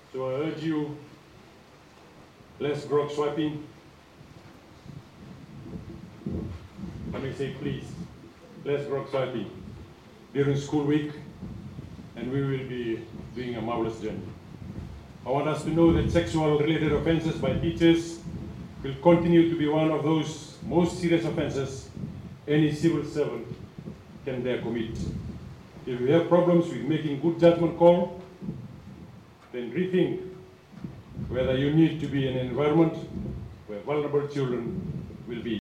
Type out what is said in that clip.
So I urge you, less grog swiping. Let me say please, less grog swiping during school week, and we will be doing a marvelous journey. I want us to know that sexual-related offenses by teachers will continue to be one of those most serious offenses any civil servant can dare commit. If you have problems with making good judgment call, then rethink whether you need to be in an environment where vulnerable children will be.